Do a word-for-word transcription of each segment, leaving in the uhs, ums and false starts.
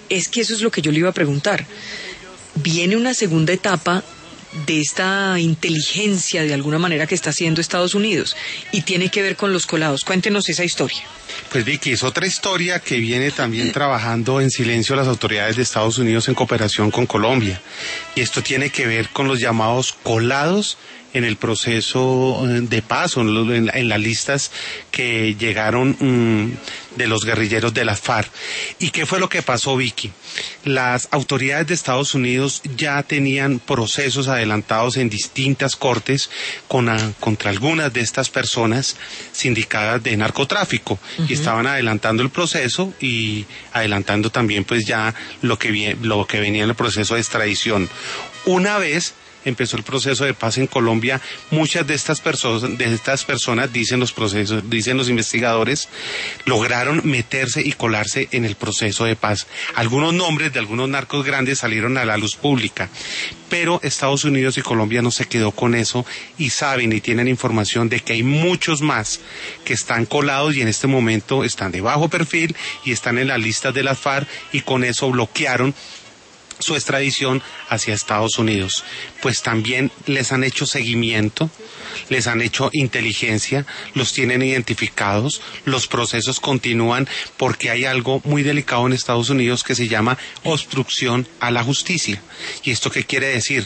es que eso es lo que yo le iba a preguntar. Viene una segunda etapa de esta inteligencia de alguna manera que está haciendo Estados Unidos y tiene que ver con los colados. Cuéntenos esa historia. Pues Vicky, es otra historia que viene también trabajando en silencio las autoridades de Estados Unidos en cooperación con Colombia. Y esto tiene que ver con los llamados colados en el proceso de paz, o en, la, en las listas que llegaron mmm, de los guerrilleros de las FARC. ¿Y qué fue lo que pasó, Vicky? Las autoridades de Estados Unidos ya tenían procesos adelantados en distintas cortes con a, contra algunas de estas personas sindicadas de narcotráfico. Uh-huh. Y estaban adelantando el proceso y adelantando también pues ya lo que, lo que venía en el proceso de extradición. Una vez empezó el proceso de paz en Colombia, muchas de estas personas, de estas personas, dicen los procesos, dicen los investigadores, lograron meterse y colarse en el proceso de paz. Algunos nombres de algunos narcos grandes salieron a la luz pública, pero Estados Unidos y Colombia no se quedó con eso y saben y tienen información de que hay muchos más que están colados y en este momento están de bajo perfil y están en las listas de las FARC y con eso bloquearon su extradición hacia Estados Unidos. Pues también les han hecho seguimiento, les han hecho inteligencia, los tienen identificados, los procesos continúan porque hay algo muy delicado en Estados Unidos que se llama obstrucción a la justicia. ¿Y esto qué quiere decir?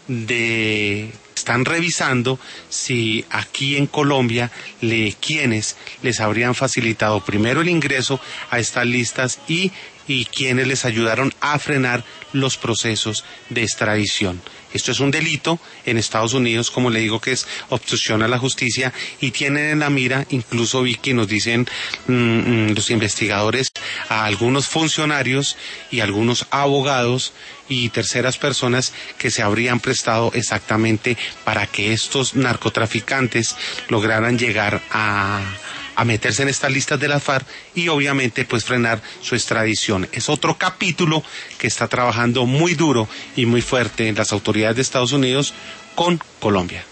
De... Están revisando si aquí en Colombia le, quienes les habrían facilitado primero el ingreso a estas listas y, y quienes les ayudaron a frenar los procesos de extradición. Esto es un delito en Estados Unidos, como le digo, que es obstrucción a la justicia y tienen en la mira, incluso Vicky, nos dicen mmm, los investigadores, a algunos funcionarios y algunos abogados y terceras personas que se habrían prestado exactamente para que estos narcotraficantes lograran llegar a... a meterse en estas listas de las FARC y obviamente pues frenar su extradición. Es otro capítulo que está trabajando muy duro y muy fuerte en las autoridades de Estados Unidos con Colombia.